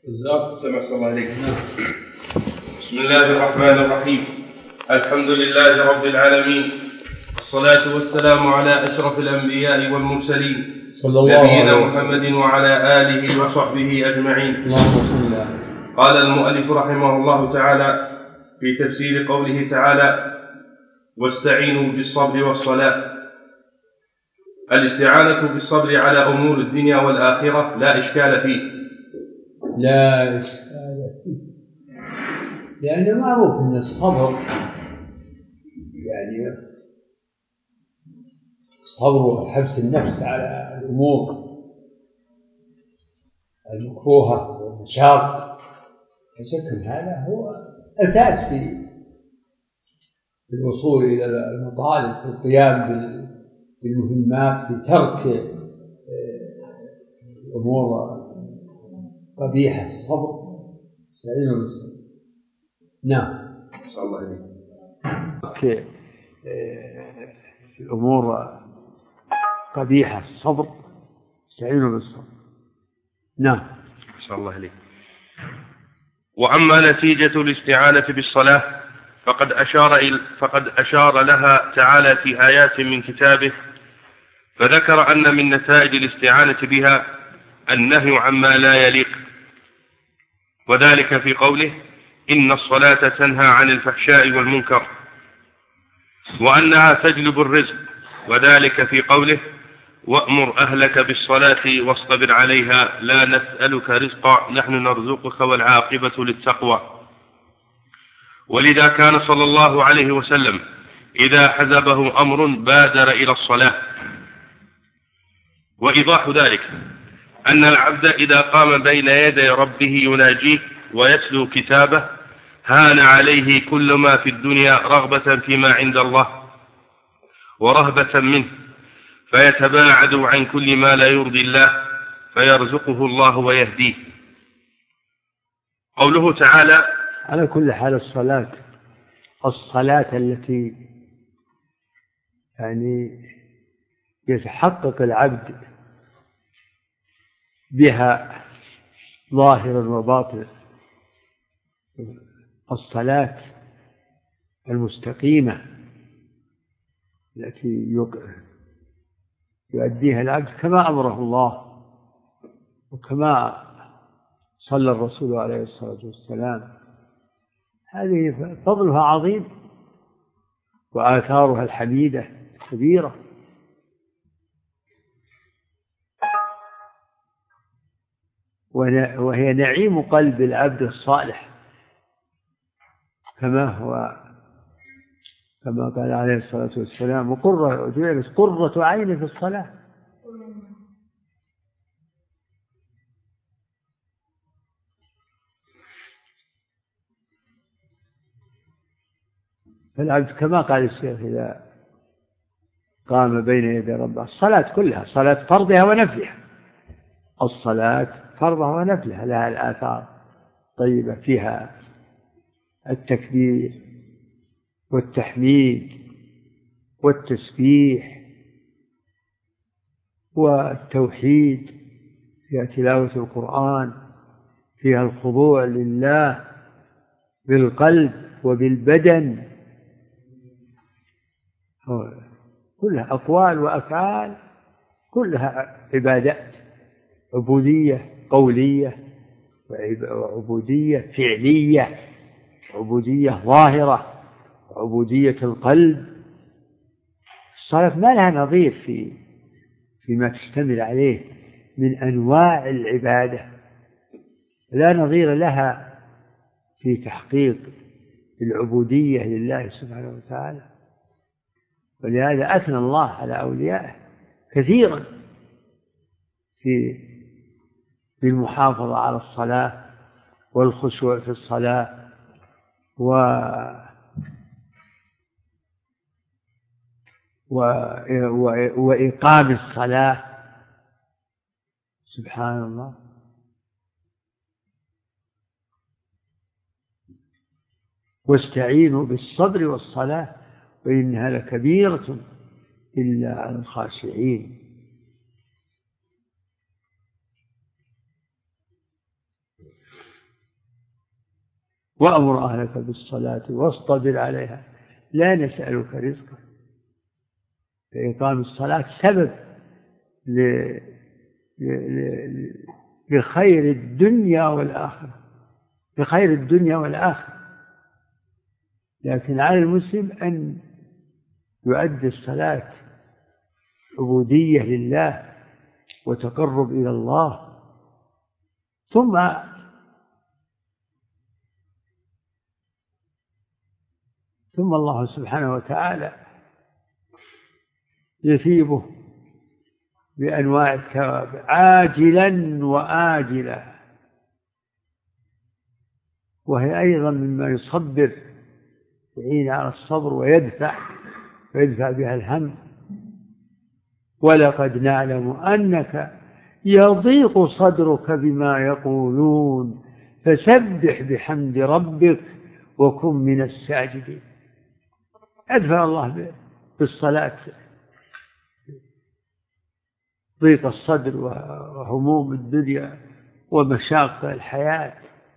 سمع الله عليك. بسم الله الرحمن الرحيم. الحمد لله رب العالمين، والصلاة والسلام على أشرف الأنبياء والمرسلين نبينا محمد وعلى آله وصحبه أجمعين. قال المؤلف رحمه الله تعالى في تفسير قوله تعالى: واستعينوا بالصبر والصلاة. الاستعانة بالصبر على أمور الدنيا والآخرة لا إشكال فيه، لأنه معروف أن الصبر يعني الصبر وحبس النفس على الأمور المكروهة والمشاق، فشك هذا هو أساس في الوصول إلى المطالب، في القيام بالمهمات، في ترك الأمور قبيحة. الصبر استعينوا بالصبر. نعم. صلى الله عليه. الأمور قبيحة الصبر استعينوا بالصبر. نعم. صلى الله عليه. وأما نتيجة الاستعانة بالصلاة فقد أشار لها تعالى في آيات من كتابه، فذكر أن من نتائج الاستعانة بها النهي عما لا يليق، وذلك في قوله: إن الصلاة تنهى عن الفحشاء والمنكر، وأنها تجلب الرزق، وذلك في قوله: وأمر أهلك بالصلاة واصطبر عليها لا نسألك رزقا نحن نرزقك والعاقبة للتقوى. ولذا كان صلى الله عليه وسلم إذا حزبه أمر بادر إلى الصلاة. وإيضاح ذلك أن العبد إذا قام بين يدي ربه يناجيه ويتلو كتابه هان عليه كل ما في الدنيا رغبة فيما عند الله ورهبة منه، فيتباعد عن كل ما لا يرضي الله، فيرزقه الله ويهديه. قوله تعالى: على كل حال الصلاة التي يعني يتحقق العبد بها ظاهرا وباطنا، الصلاة المستقيمة التي يؤديها العبد كما أمره الله وكما صلى الرسول عليه الصلاة والسلام، هذه فضلها عظيم وآثارها الحميدة كبيرة. وهي نعيم قلب العبد الصالح، كما قال عليه الصلاة والسلام: قرة عين في الصلاة. فالعبد كما قال الشيخ إذا قام بين يدي ربه، الصلاة كلها صلاة فرضها ونفلها، الصلاة فرضها ونفلها لها الآثار طيبة، فيها التكبير والتحميد والتسبيح والتوحيد، فيها تلاوة القرآن، فيها الخضوع لله بالقلب وبالبدن، كلها أقوال وأفعال، كلها عبادات، عبودية قولية وعبودية فعلية، عبودية ظاهرة وعبودية القلب. الصلاة ما لها نظير فيما تشتمل عليه من أنواع العبادة، لا نظير لها في تحقيق العبودية لله سبحانه وتعالى. ولهذا أثنى الله على أوليائه كثيرا في المحافظة على الصلاة والخشوع في الصلاة وإقام الصلاة. سبحان الله. واستعينوا بالصبر والصلاة وإنها لكبيرة إلا على الخاشعين. وأمر أهلك بالصلاة واصطبر عليها لا نسألك رزقا. فإقام الصلاة سبب لخير الدنيا والآخرة، بخير الدنيا والآخرة. لكن على المسلم أن يؤدي الصلاة عبودية لله وتقرب إلى الله، ثم الله سبحانه وتعالى يثيبه بأنواع الثواب عاجلا وآجلا، وهي أيضا مما يصبر، يعين على الصبر ويدفع بها الهم. ولقد نعلم أنك يضيق صدرك بما يقولون فسبح بحمد ربك وكن من الساجدين. أدفع الله بالصلاة ضيق الصدر وهموم الدنيا ومشاق الحياة.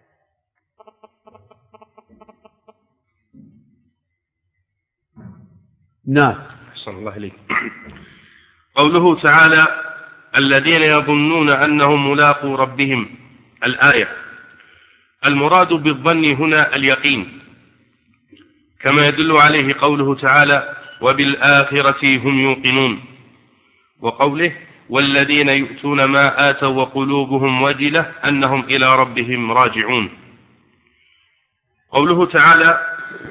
نعم. أحسن الله إليك. قوله تعالى الذين يظنون أنهم ملاقو ربهم، الآية. المراد بالظن هنا اليقين، كما يدل عليه قوله تعالى وبالآخرة هم يوقنون، وقوله والذين يؤتون ما آتوا وقلوبهم وجلة أنهم إلى ربهم راجعون. قوله تعالى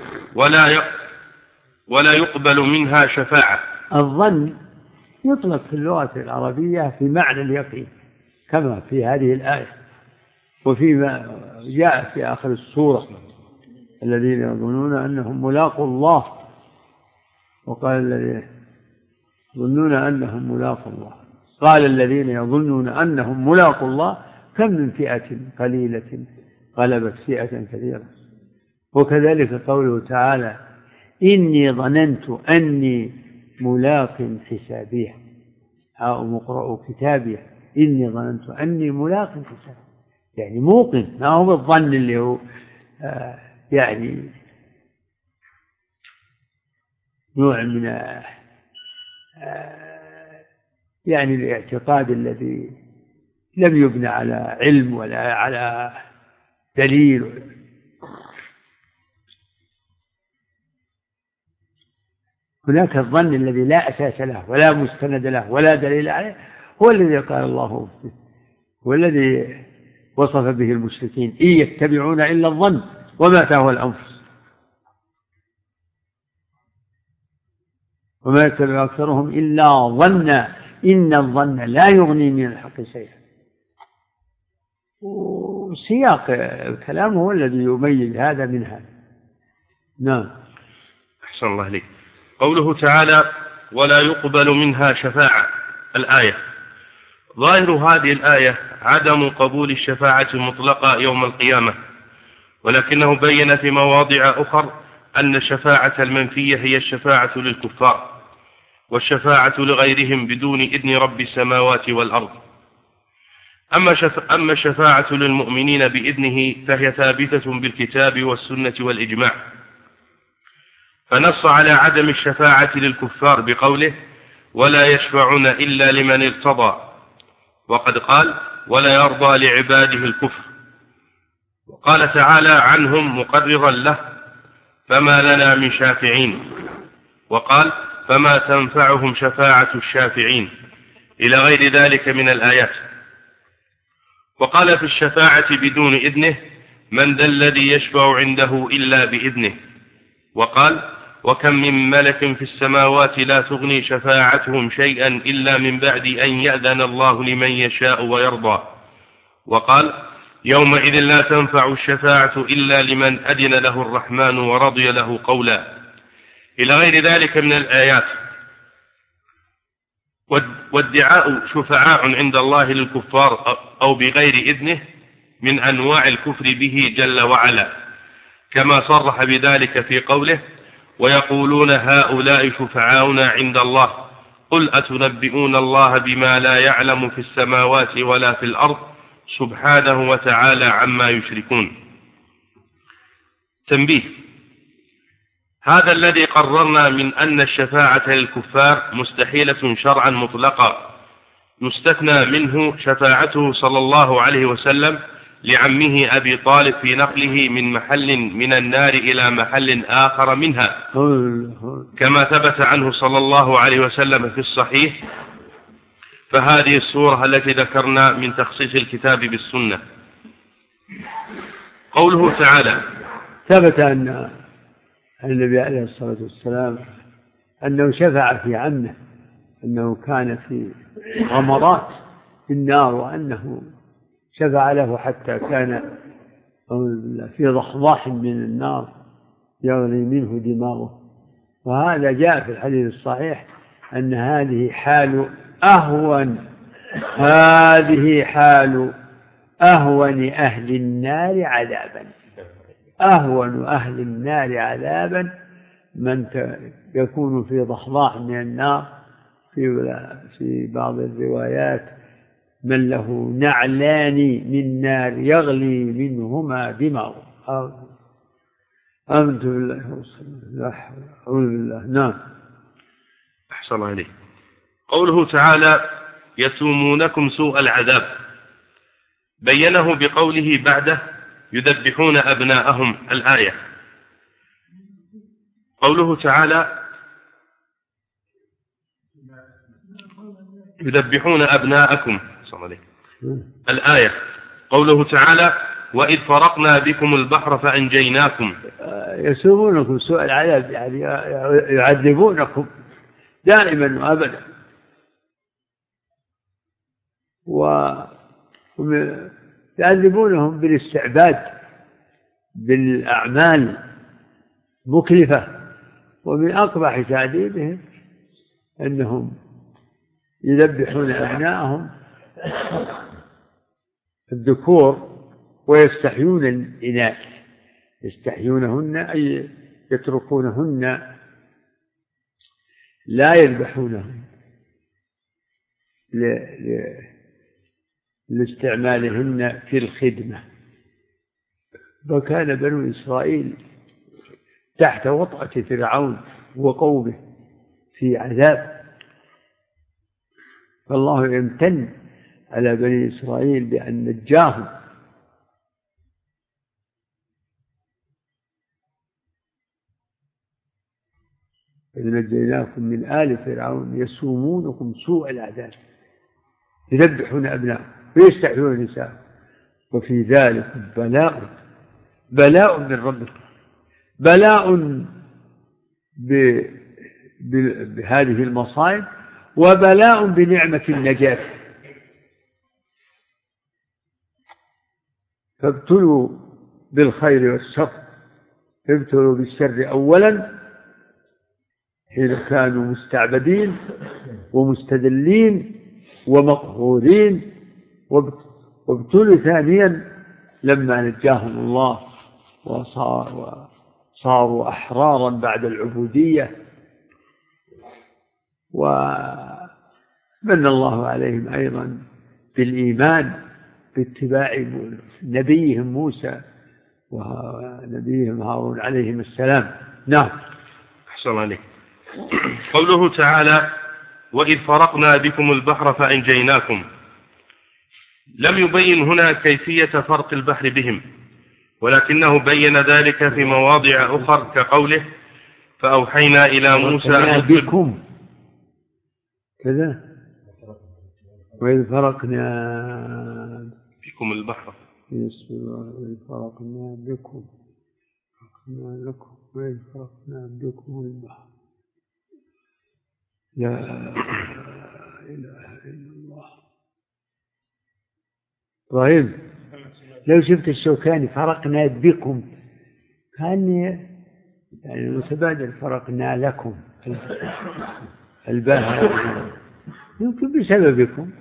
ولا يقبل منها شفاعة. الظن يطلق في اللغة العربية في معنى اليقين كما في هذه الآية، وفيما جاء في آخر السورة الذين يظنون أنهم ملاقوا الله، وقال الذين يظنون أنهم ملاقوا الله، قال الذين يظنون أنهم ملاقوا الله كم من فئة قليلة غلبت فئة كثيرة. وكذلك قوله تعالى إني ظننت أني ملاق حسابيه هاؤم اقرءوا كتابيه إني ظننت أني ملاق حسابيه، يعني موقن، ما هو الظن اللي هو يعني نوع من يعني الاعتقاد الذي لم يبنى على علم ولا على دليل. هناك الظن الذي لا أساس له ولا مستند له ولا دليل عليه، هو الذي قال الله فيه، هو الذي وصف به المشركين إن يتبعون إلا الظن وما تهوى الأنفس وما يتبع أكثرهم إلا ظنا إن الظن لا يغني من الحق شيئا. وسياق الكلام هو الذي يميز هذا من هذا. نعم. أحسن الله عليك. قوله تعالى ولا يقبل منها شفاعة، الآية. ظاهر هذه الآية عدم قبول الشفاعة مطلقة يوم القيامة، ولكنه بين في مواضع أخر أن الشفاعة المنفية هي الشفاعة للكفار، والشفاعة لغيرهم بدون إذن رب السماوات والأرض. أما الشفاعة للمؤمنين بإذنه فهي ثابتة بالكتاب والسنة والإجماع، فنص على عدم الشفاعة للكفار بقوله ولا يشفعون إلا لمن ارتضى، وقد قال ولا يرضى لعباده الكفر. وقال تعالى عنهم مقررا له فما لنا من شافعين، وقال فما تنفعهم شفاعة الشافعين، إلى غير ذلك من الآيات. وقال في الشفاعة بدون إذنه من ذا الذي يشفع عنده إلا بإذنه، وقال وكم من ملك في السماوات لا تغني شفاعتهم شيئا إلا من بعد أن يأذن الله لمن يشاء ويرضى، وقال يومئذ لا تنفع الشفاعة إلا لمن أذن له الرحمن ورضي له قولا، إلى غير ذلك من الآيات. وادعاء شفعاء عند الله للكفار أو بغير إذنه من أنواع الكفر به جل وعلا، كما صرح بذلك في قوله ويقولون هؤلاء شفعاؤنا عند الله قل أتنبئون الله بما لا يعلم في السماوات ولا في الأرض سبحانه وتعالى عما يشركون. تنبيه: هذا الذي قررنا من أن الشفاعة للكفار مستحيلة شرعا مطلقا، يستثنى منه شفاعته صلى الله عليه وسلم لعمه أبي طالب في نقله من محل من النار إلى محل آخر منها، كما ثبت عنه صلى الله عليه وسلم في الصحيح. فهذه الصورة التي ذكرنا من تخصيص الكتاب بالسنة. قوله تعالى: ثبت أن النبي عليه الصلاة والسلام أنه شفع في عمه، أنه كان في غمرات في النار، وأنه شفع له حتى كان في ضحضاح من النار يغلي منه دماغه. وهذا جاء في الحديث الصحيح أن هذه حال أهون أهل النار عذابا، أهون أهل النار عذابا من يكون في ضحضاح من النار. في بعض الروايات من له نعلان من نار يغلي منهما دماغه. آمنت بالله ورسوله، أعوذ بالله. نعم. أحسن عليه. قوله تعالى: يسومونكم سوء العذاب، بينه بقوله بعده: يذبحون أبناءهم. الآية. قوله تعالى: يذبحون أبناءكم. الآية. قوله تعالى: وإذ فرقنا بكم البحر فأنجيناكم. يسومونكم سوء العذاب، يعني يعذبونكم دائما وأبدا، ويعذبونهم بالاستعباد بالأعمال مكلفة. ومن أقبح تعذيبهم أنهم يذبحون أبناءهم الذكور ويستحيون الإناث، يستحيونهن أي يتركونهن لا يذبحونهن لاستعمالهن في الخدمة. وكان بنو إسرائيل تحت وطأة فرعون وقومه في عذاب، فالله يمتن على بني إسرائيل بأن نجاهم. إذ نجيناكم من آل فرعون يسومونكم سوء العذاب يذبحون أبناءكم ويستحيون نساءكم وفي ذلك بلاء من ربكم، بلاء بهذه المصائب، وبلاء بنعمة النجاة. فابتلوا بالخير والشر، ابتلوا بالشر أولا حين كانوا مستعبدين ومستذلين ومقهورين، وابتلوا ثانيا لما نجاهم الله وصاروا أحرارا بعد العبودية، ومن الله عليهم أيضا بالإيمان باتباع نبيهم موسى ونبيهم هارون عليهم السلام. نعم. أحسن عليك. قوله تعالى: وإذ فرقنا بكم البحر فأنجيناكم، لم يبين هنا كيفية فرق البحر بهم، ولكنه بين ذلك في مواضع أخرى كقوله: فأوحينا إلى موسى بكم كذا، وإذ فرقنا بكم البحر، وإذ فرقنا بكم لكم، وإذ فرقنا بكم البحر، لا إله إلا الله. إبراهيم لو شفت الشوكاني فرقنا بكم كان يعني متبادل فرقنا لكم البحر، يمكن بسببكم،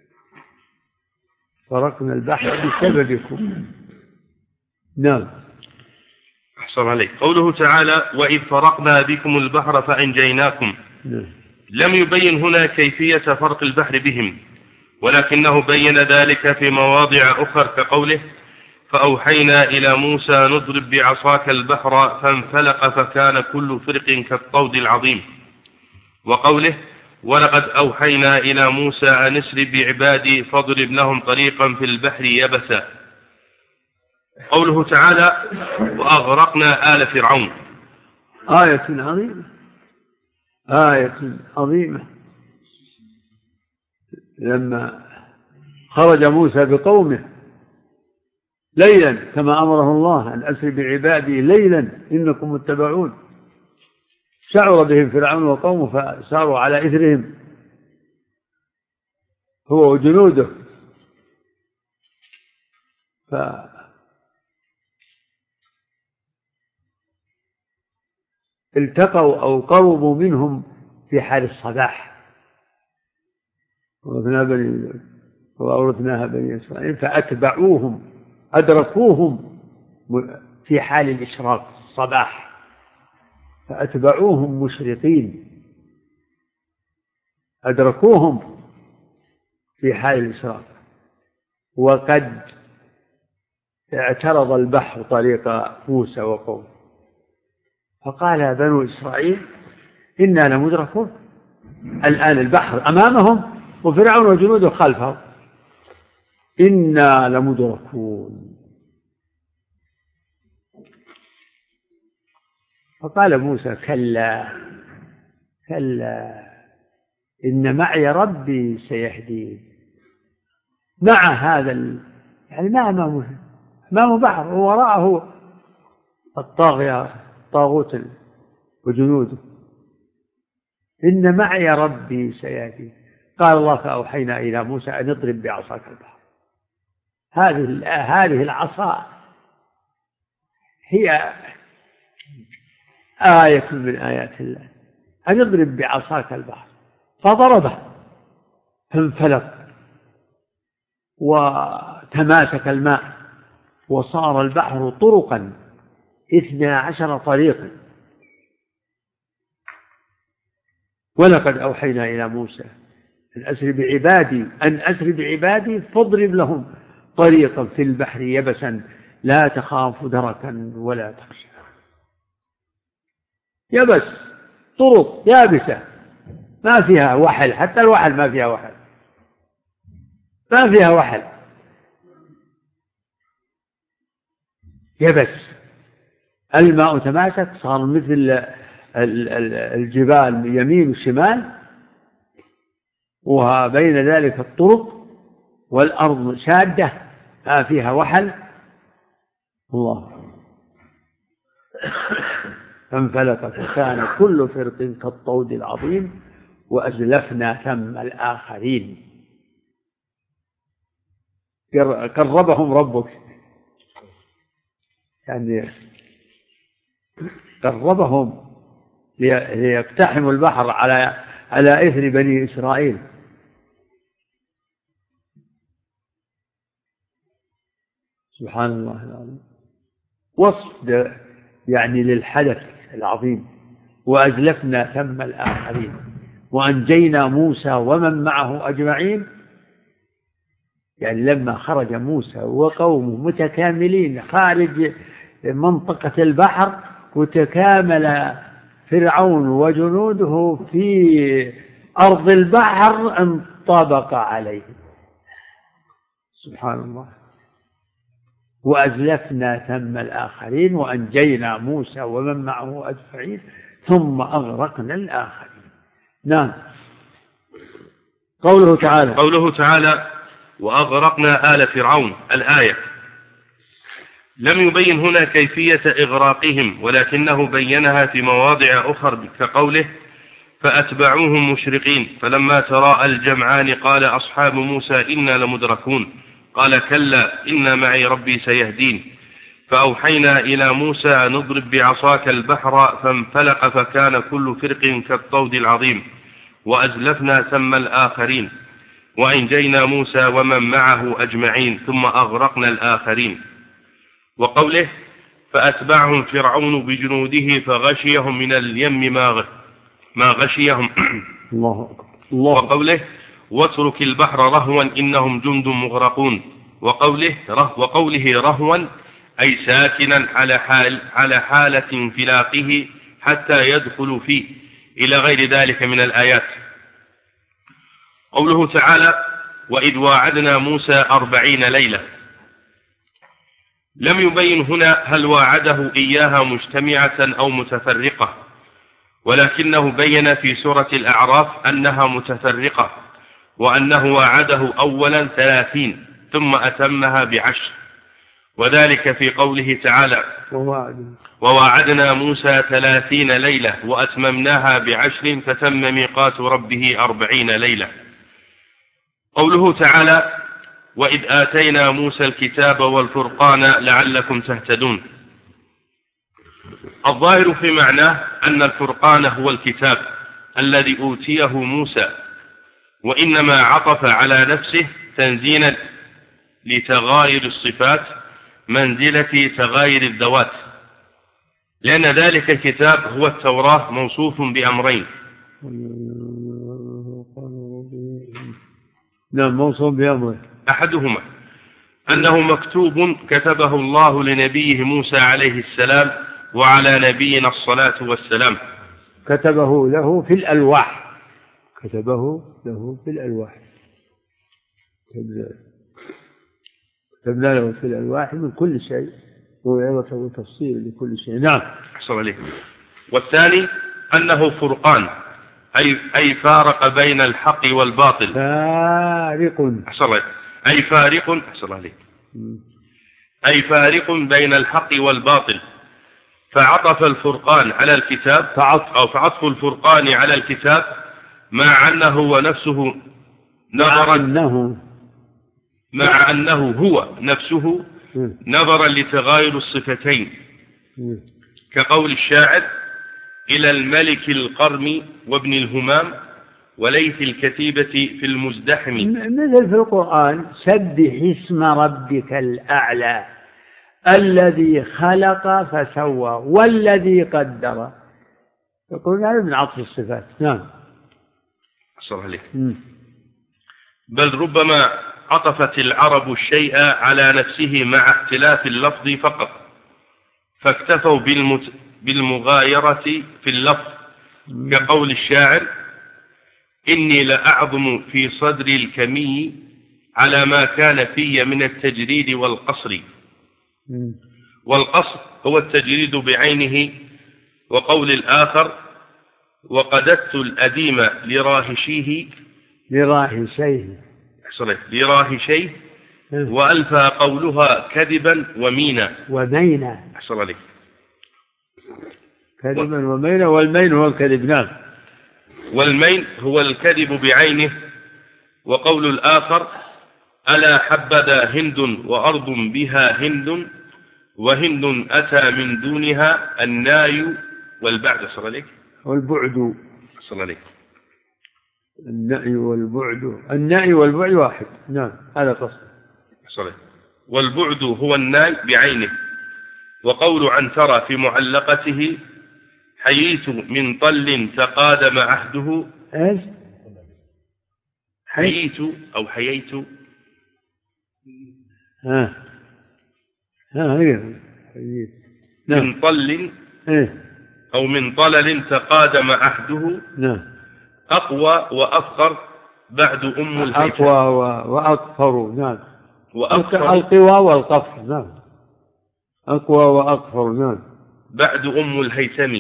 فرقنا البحر بسببكم. نعم. أحسن عليك. قوله تعالى: وإذ فرقنا بكم البحر فأنجيناكم، لم يبين هنا كيفية فرق البحر بهم، ولكنه بين ذلك في مواضع أخرى كقوله: فأوحينا إلى موسى نضرب بعصاك البحر فانفلق فكان كل فرق كالطود العظيم. وقوله ولقد أوحينا إلى موسى أن اسر بعبادي فاضرب لهم طريقا في البحر يبسا. قوله تعالى وأغرقنا آل فرعون. آية عظيمة، آية عظيمة. لما خرج موسى بقومه ليلا كما أمره الله أن أسر بعبادي ليلا إنكم متبعون، شعر بهم فرعون وقومه فساروا على إثرهم هو وجنوده، فالتقوا أو قربوا منهم في حال الصباح. وأورثناها بني إسرائيل فأتبعوهم أدركوهم في حال الإشراق الصباح، فأتبعوهم مشرقين، أدركوهم في حال الإشراق. وقد اعترض البحر طريق موسى وقومه فقال بنو إسرائيل إنا لمدركون. الآن البحر أمامهم وفرعون وجنوده خلفهم، إنا لمدركون. فقال موسى كلا كلا إن معي ربي سيهدين. مع هذا يعني ما أمامه بحر ووراءه الطاغوت وجنوده. إن معي ربي سيهدين. قال الله فأوحينا إلى موسى أن اضرب بعصاك البحر. هذه العصا هي آية من آيات الله. أن اضرب بعصاك البحر فضربه فانفلق وتماسك الماء وصار البحر طرقا 12 طريقا. ولقد أوحينا إلى موسى أن أسر بعبادي فاضرب لهم طريقا في البحر يبسا لا تخاف دركا ولا تخشى. يبس، طرق يابسة ما فيها وحل، حتى الوحل ما فيها وحل، ما فيها وحل، يبس. الماء تماسك صار مثل الجبال يمين وشمال، وبين ذلك الطرق، والأرض شادة ما فيها وحل. الله فانفلق فكان كل فرق كالطود العظيم وأزلفنا ثم الآخرين. قربهم ربك، يعني قربهم ليقتحموا البحر على إثر بني إسرائيل. سبحان الله العظيم. وصف يعني للحدث العظيم. وأزلفنا ثم الآخرين وأنجينا موسى ومن معه أجمعين. يعني لما خرج موسى وقومه متكاملين خارج منطقة البحر، وتكامل فرعون وجنوده في أرض البحر انطبق عليه. سبحان الله. وأزلفنا ثم الآخرين وأنجينا موسى ومن معه أجمعين ثم أغرقنا الآخرين. نعم. قوله تعالى وأغرقنا آل فرعون. الآية لم يبين هنا كيفية إغراقهم، ولكنه بينها في مواضع أخرى كقوله فأتبعوهم مشرقين فلما تراءى الجمعان قال أصحاب موسى إنا لمدركون قال كلا إن معي ربي سيهدين. فأوحينا إلى موسى أن اضرب بعصاك البحر فانفلق فكان كل فرق كالطود العظيم وأزلفنا ثم الآخرين وأنجينا موسى ومن معه أجمعين ثم أغرقنا الآخرين. وقوله فأتبعهم فرعون بجنوده فغشيهم من اليم ما غشيهم. الله. وقوله واترك البحر رهوا إنهم جند مغرقون. وقوله رهوا أي ساكنا على حالة انفلاقه حتى يدخل فيه إلى غير ذلك من الآيات. قوله تعالى وإذ واعدنا موسى 40 ليلة، لم يبين هنا هل واعده إياها مجتمعة أو متفرقة، ولكنه بين في سورة الأعراف أنها متفرقة، وأنه واعده أولا 30 ثم أتمها ب10، وذلك في قوله تعالى وواعدنا موسى 30 ليلة وأتممناها ب10 فتم ميقات ربه 40 ليلة. قوله تعالى وإذ آتينا موسى الكتاب والفرقان لعلكم تهتدون، الظاهر في معناه أن الفرقان هو الكتاب الذي أوتيه موسى، وإنما عطف على نفسه تنزيلا لتغاير الصفات منزلة تغاير الذوات، لأن ذلك الكتاب هو التوراة موصوف بأمرين. نعم، موصوف بأمرين، أحدهما أنه مكتوب كتبه الله لنبيه موسى عليه السلام وعلى نبينا الصلاة والسلام، كتبه له في الألواح، كتبه له في الألواح، كتبنا له في الألواح من كل شيء موعظة وتفصيل لكل شيء. نعم. أحسن عليك. والثاني أنه فرقان أي فارق بين الحق والباطل، فارق، أحسن عليك، أي فارق، أحسن عليك، أي فارق بين الحق والباطل، فعطف الفرقان على الكتاب فعطف الفرقان على الكتاب مع أنه ونفسه مع أنه هو نفسه نظرا لتغاير الصفتين، كقول الشاعر إلى الملك القرم وابن الهمام وليث الكتيبة في المزدحم، مثل في القرآن سبح اسم ربك الأعلى الذي خلق فسوى والذي قدر، يقول هذا من عطف الصفات. نعم. أصلح عليك. بل ربما عطفت العرب الشيء على نفسه مع اختلاف اللفظ فقط، فاكتفوا بالمغايرة في اللفظ، كقول الشاعر إني لأعظم في صدري الكمي على ما كان في من التجريد والقصر، والقصر هو التجريد بعينه. وقول الآخر وقددت الأديم لراهشيه وألفى قولها كذبا ومينا. أحسن عليك. كذبا ومينا، والمين هو الكذب. نعم. والمين هو الكذب بعينه. وقول الآخر ألا حبذا هند وأرض بها هند وهند أتى من دونها الناي والبعد. أحسن عليك. والبعد. أحسن عليك. الناي والبعد واحد. نعم، هذا قصد. أحسن. والبعد هو الناي بعينه. وقول عنترة في معلقته حييت من طل تقادم عهده. ايش؟ حييت أو حييت. حييت. من طل أو من طلل تقادم عهده. نعم. أقوى وأفقر بعد أم الهيثم. أقوى وأقفر. نعم. القوى والقفر. نعم. أقوى وأقفر. نعم. بعد أم الهيثم.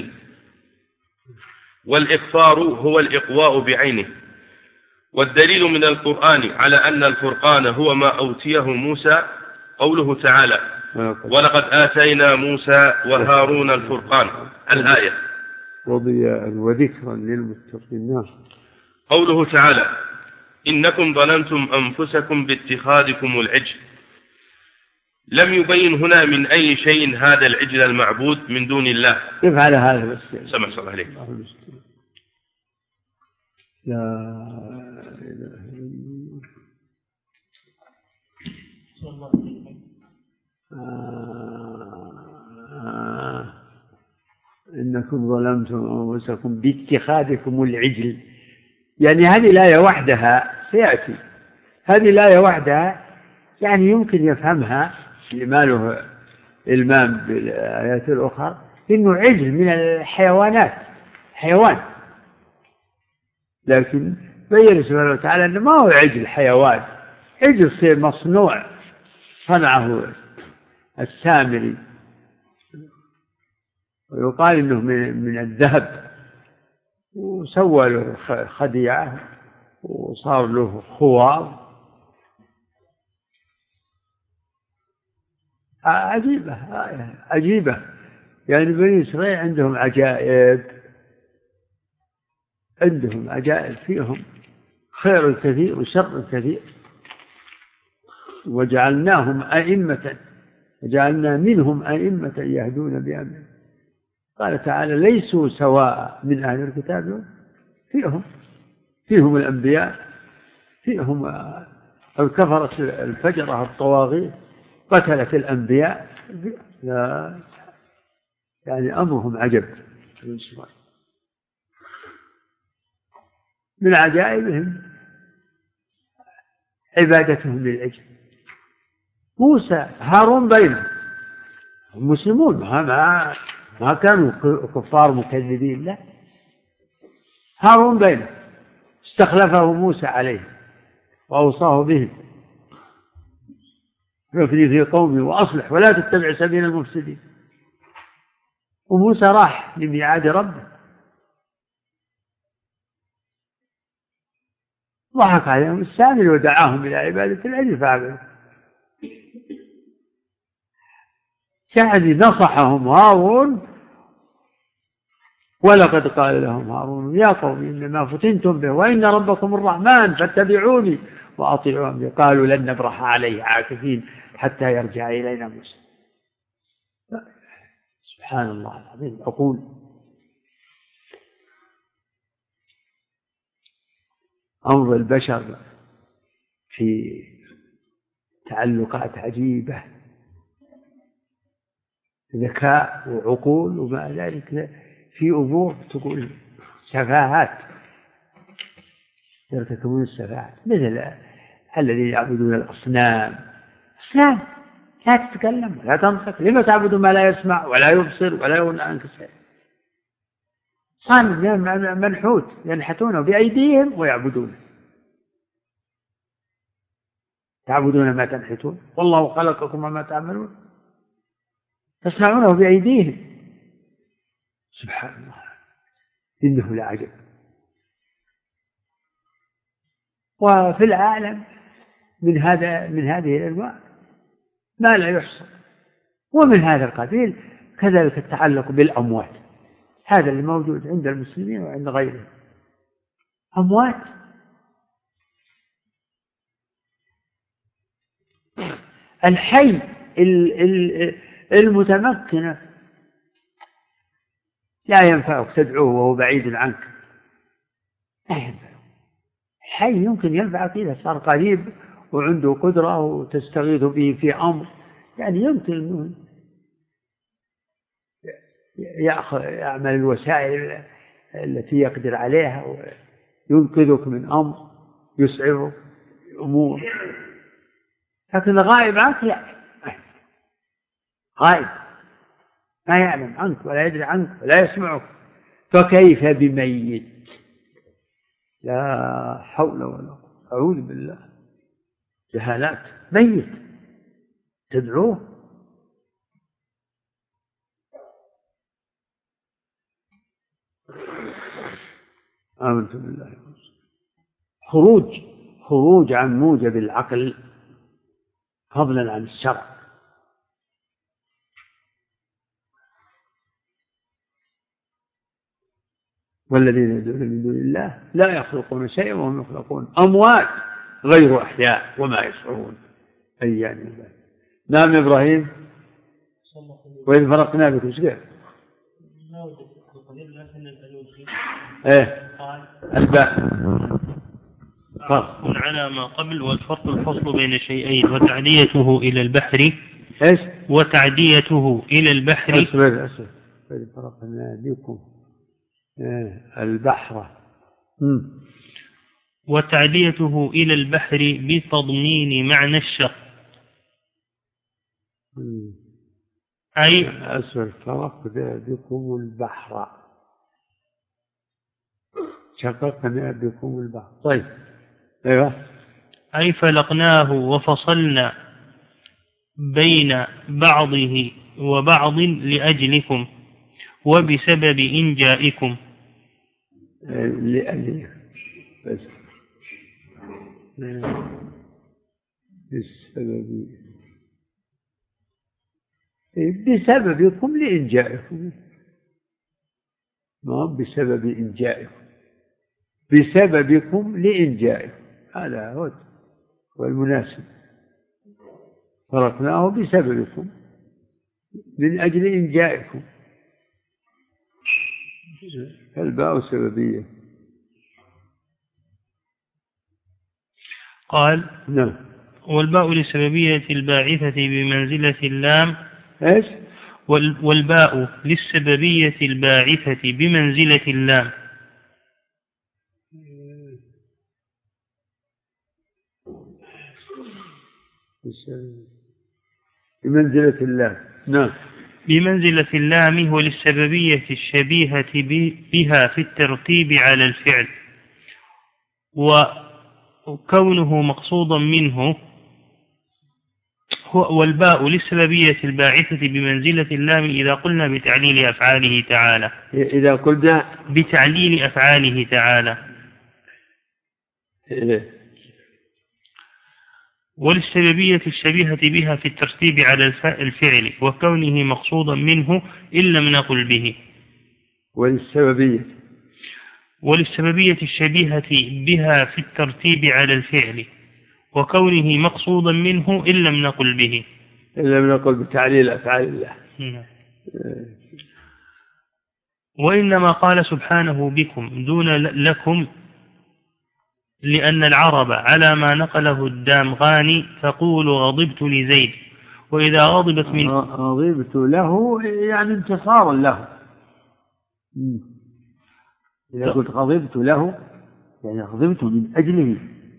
والإقفار هو الإقواء بعينه. والدليل من القرآن على أن الفرقان هو ما أوتيه موسى قوله تعالى ولقد آتينا موسى وهارون الفرقان، الآية. وضياء وذكرا للمتقين. قوله تعالى إنكم ظلمتم أنفسكم باتخاذكم العجل، لم يبين هنا من أي شيء هذا العجل المعبود من دون الله. كيف على هذا بس؟ سمع صلى عليك. لا إله إلا الله. إنكم ظلمتم أنفسكم باتخاذكم العجل، يعني هذه الآية وحدها سيأتي، هذه الآية وحدها يعني يمكن يفهمها اللي ما له إلمام بالآيات الأخرى إنه عجل من الحيوانات، حيوان، لكن بين سبحانه وتعالى أنه ما هو عجل حيوان، عجل مصنوع صنعه السامري، ويقال إنه من الذهب، وسوى له خديعة وصار له خوار. عجيبة، عجيبة. يعني بني إسرائيل عندهم عجائب، عندهم عجائب، فيهم خير كثير وشر كثير. وجعلناهم أئمة، وجعلنا منهم أئمة يهدون بأمرنا. قال تعالى ليسوا سواء من أهل الكتاب، فيهم الأنبياء، فيهم الكفرة الفجرة الطواغيت قتلت الأنبياء. لا يعني أمرهم عجب. من عجائبهم عبادتهم للعجل. موسى هارون بينهم، المسلمون ما كانوا كفار مكذبين، لا، هارون بينهم، استخلفه موسى عليه وأوصاه به فافري في قومي وأصلح ولا تتبع سبيل المفسدين. وموسى راح لميعاد ربه، ضحك عليهم السامري ودعاهم إلى عبادة العجل فعبدوا. يعني نصحهم هارون، ولقد قال لهم هارون يا قوم إنما فتنتم به وإن ربكم الرحمن فاتبعوني وأطيعوا أمري. قالوا لن نبرح عليه عاكفين حتى يرجع إلينا موسى. سبحان الله العظيم. أقول أمر البشر في تعلقات عجيبة، ذكاء وعقول، ومع ذلك في أمور تقول سفاهات، يرتكبون السفاهات، مثل الذين يعبدون الأصنام. أصنام لا تتكلم ولا تنطق، لما تعبدون ما لا يسمع ولا يبصر ولا يغني عنك شيء؟ صنم منحوت ينحتونه بأيديهم ويعبدونه. تعبدون ما تنحتون والله خلقكم وما تعملون، تصنعونه بأيديهم. سبحان الله، إنه لعجب. وفي العالم من هذه الأنواع ما لا يحصى. ومن هذا القبيل كذلك التعلق بالأموات، هذا اللي موجود عند المسلمين وعند غيرهم. أموات، الحي المتمكن لا ينفعك تدعوه وهو بعيد عنك، لا ينفعك. الحي يمكن ينفعك إذا صار قريب وعنده قدرة وتستغيث به في أمر، يعني يمكن يعمل الوسائل التي يقدر عليها وينقذك من أمر، يسعرك أمور. لكن الغائب عنك لا، غائب ما يعلم عنك ولا يدري عنك ولا يسمعك، فكيف بميت؟ لا حول ولا قوة، أعوذ بالله، جهالات. ميت تدعوه؟ آمنت بالله. خروج عن موجب العقل فضلا عن الشرع. والذين يدعون من دون الله لا يخلقون شيئا وهم يخلقون، أموات غير أحياء وما يشعرون أيان الله. نعم إبراهيم. وإذ فرقنا بكم شكرا. الباء فرق على ما قبل، والفرق الفصل بين شيئين، وتعديته إلى البحر. وتعديته إلى البحر. أسف. وإذ فرقنا بكم البحر. وتعديته إلى البحر بتضمين معنى الشق أي أسفل فرقنا بكم البحر، شققنا بكم البحر. طيب أيوة. أي فلقناه وفصلنا بين بعضه وبعض لأجلكم وبسبب إنجائكم. لأجلكم بس بسببكم لإنجائكم، ما بسبب إنجائكم، بسببكم لإنجائكم، هذا هو المناسب. فرقناه بسببكم من أجل إنجائكم، الباء سببية. قال نعم. والباء للسببية الباعثة بمنزلة اللام. إيش؟ والباء للسببية الباعثة بمنزلة اللام. بمنزلة اللام. نعم. بمنزلة اللام وللسببية الشبيهة بها في الترتيب على الفعل، وكونه مقصودا منه. والباء للسببية الباعثة بمنزلة اللام إذا قلنا بتعليل أفعاله تعالى، إذا قلنا بتعليل أفعاله تعالى. وللسببية الشبيهة بها في الترتيب على الفعل وكونه مقصودا منه إن لم نقل به. وللسببية الشبيهة بها في الترتيب على الفعل وكونه مقصودا منه إن لم نقل به. إن لم نقل بتعليل أفعال الله. وإنما قال سبحانه بكم دون لكم، لأن العرب على ما نقله الدامغاني تقول غضبت لزيد، وإذا غضبت من غضبت له يعني انتصارا له. إذا قلت غضبت له يعني غضبت من أجله.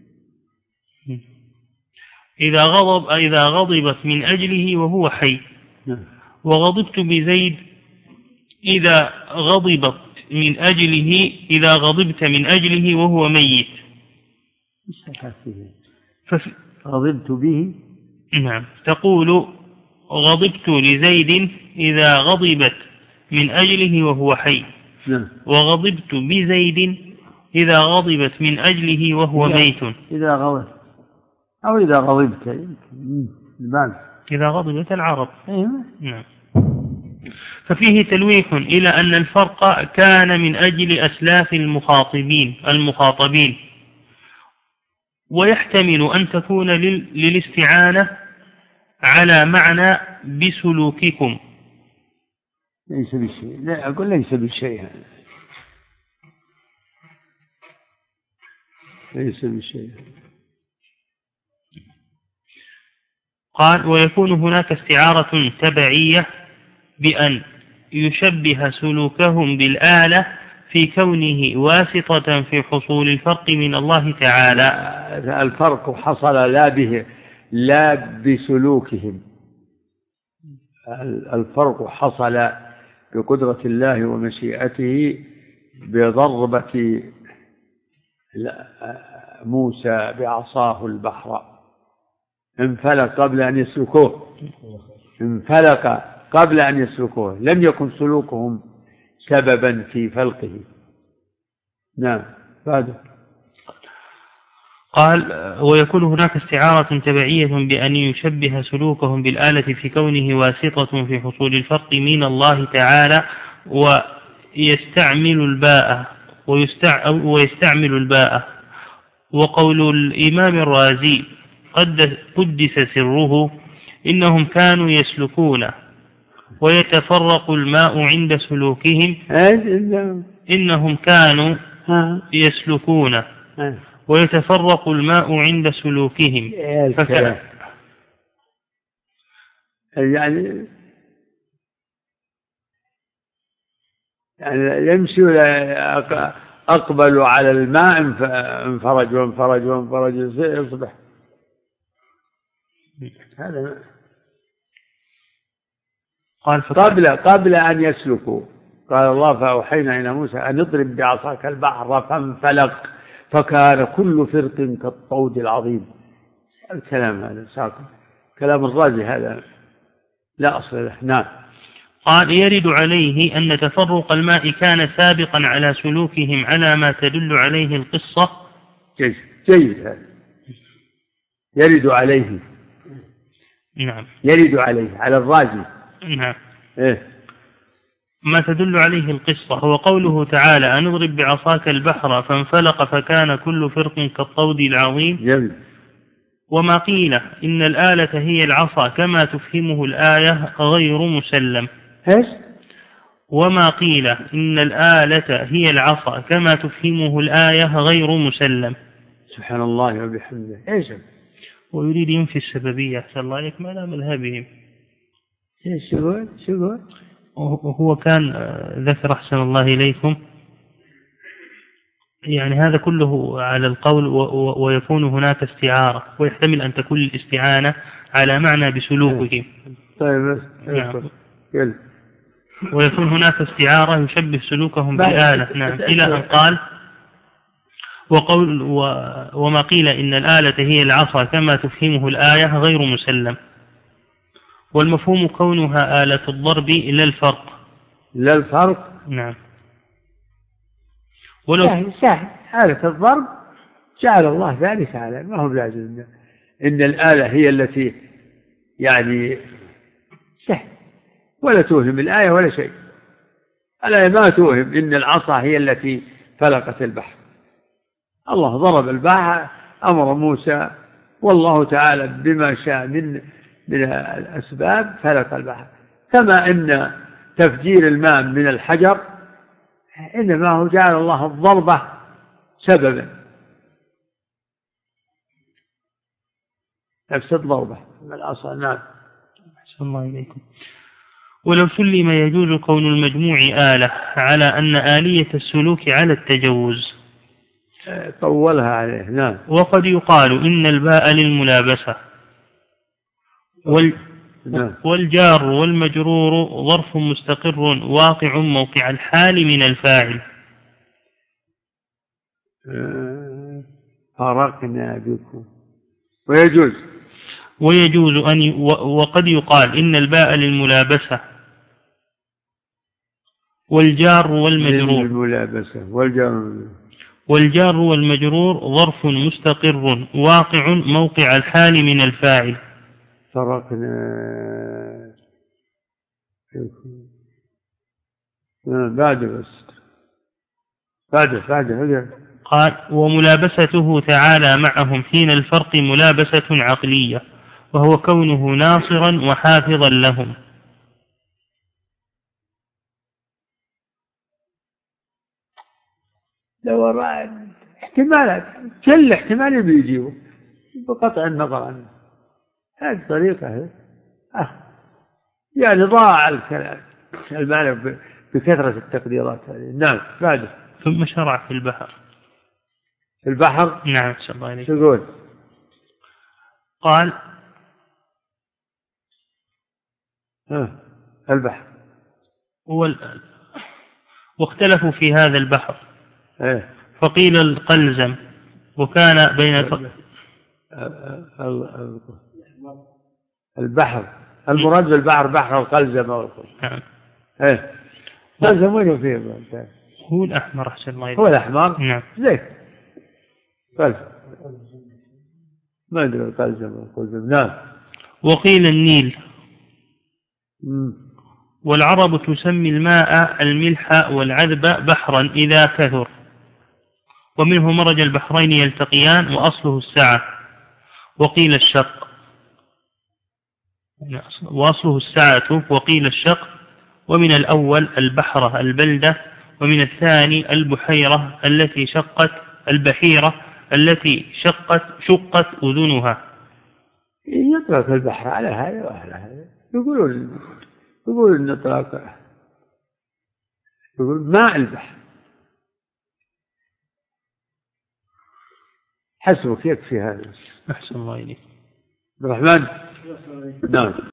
إذا غضبت من أجله وهو حي. وغضبت بزيد إذا غضبت من أجله، إذا غضبت من أجله وهو ميت. غضبت به. نعم. تقول غضبت لزيد إذا غضبت من أجله وهو حي. وغضبت بزيد إذا غضبت من أجله وهو ميت. إذا غضبت أو إذا غضبت إذا غضبت العرب. نعم. ففيه تلويح إلى أن الفرق كان من أجل أسلاف المخاطبين، ويحتمل أن تكون للاستعانة على معنى بسلوككم. ليس بشيء، لا أقول ليس بشيء، ليس بشيء. قال ويكون هناك استعارة تبعية بأن يشبه سلوكهم بالآلة في كونه واسطة في حصول الفرق من الله تعالى. الفرق حصل لا بسلوكهم، الفرق حصل بقدرة الله ومشيئته بضربة موسى بعصاه البحر، انفلق قبل أن يسلكوه، انفلق قبل أن يسلكوه، لم يكن سلوكهم سببا في فلقه. نعم. بعد قال ويكون هناك استعارة تبعية بأن يشبه سلوكهم بالآلة في كونه واسطة في حصول الفرق من الله تعالى، ويستعمل الباء. وقول الإمام الرازي قدس سره إنهم كانوا يسلكون ويتفرق الماء عند سلوكهم. إنهم كانوا يسلكون ويتفرق الماء عند سلوكهم. يعني يمشي أقبلوا على الماء انفرج وانفرج وانفرج يصبح هذا. قال قبل أن يسلكوا. قال الله فأوحينا إلى موسى أن اضرب بعصاك البحر فانفلق فكان كل فرق كالطود العظيم. الكلام هذا ساقط، كلام الرازي هذا لا أصل له. نعم. قال يرد عليه أن تفرق الماء كان سابقا على سلوكهم على ما تدل عليه القصة. جيد هذا. يرد عليه. نعم. يرد عليه على الرازي. نعم. إيه؟ ما تدل عليه القصة هو قوله تعالى أن اضرب بعصاك البحر فانفلق فكان كل فرق كالطود العظيم. جميل. وما قيل إن الآلة هي العصا كما تفهمه الآية غير مسلم. إيش؟ وما قيل إن الآلة هي العصا كما تفهمه الآية غير مسلم. سبحان الله وبحمده. إيش؟ ويريد ينفي السببية أحسن الله عليك ما لا مذهبهم. إيش يقول؟ شو يقول؟ وهو كان ذكر أحسن الله إليكم يعني هذا كله على القول ويكون هناك استعارة ويحتمل أن تكون الاستعانة على معنى بسلوكهم. طيب. نعم. ويكون هناك استعارة يشبه سلوكهم بالآلة. نعم. إلى أن قال وما قيل إن الآلة هي العصا كما تفهمه الآية غير مسلم. والمفهوم كونها آلة الضرب لا الفرق. لا الفرق. نعم. سهل. آلة الضرب جعل الله ذلك على ما هو لازم إن الآلة هي التي يعني سهل ولا توهم الآية ولا شيء. الآية ما توهم إن العصا هي التي فلقت البحر. الله ضرب البحر أمر موسى والله تعالى بما شاء من الأسباب فلق البحر. كما إن تفجير الماء من الحجر إنما هو جعل الله الضربة سببا نفس الضربة من الأصل. نعم. أحسن الله إليكم. ولو سلم يجوز كون المجموع آلة على أن آلية السلوك على التجوز. طولها عليه. نعم. وقد يقال إن الباء للملابسة والجار والمجرور ظرف مستقر واقع موقع الحال من الفاعل. فرقنا بكم. ويجوز وقد يقال إن الباء للملابسة والجار والمجرور ظرف مستقر واقع موقع الحال من الفاعل. فرقنا بعد قال وملابسته تعالى معهم حين الفرق ملابسة عقلية وهو كونه ناصرا وحافظا لهم. لو احتمالات كل احتمال بيجيبه بقطع النظر عنه. هذه الطريقة يعني ضاع الكلام المعنى بكثرة التقديرات هذه. نعم. بعد ثم شرع في البحر. نعم. شاء الله عليك. شو قال البحر واختلفوا في هذا البحر. فقيل القلزم وكان بين البحر المراد بالبحر بحر القلزم. نعم. القلزم وين فيه؟ هو الأحمر. أحسن الله هو الأحمر. نعم. زين. ما أدري القلزم. نعم. وقيل النيل. والعرب تسمي الماء الملح والعذب بحرا إذا كثر ومنه مرج البحرين يلتقيان وأصله السعة. وقيل الشق وأصله السعة وقيل الشق. ومن الأول البحرة البلدة ومن الثاني البحيرة التي شقت أذنها. يطلق البحر على هذا وعلى هذا. يقولون نطلق ماء البحر. حسبك يكفي هذا. أحسن الله إليك. الرحمن. نعم.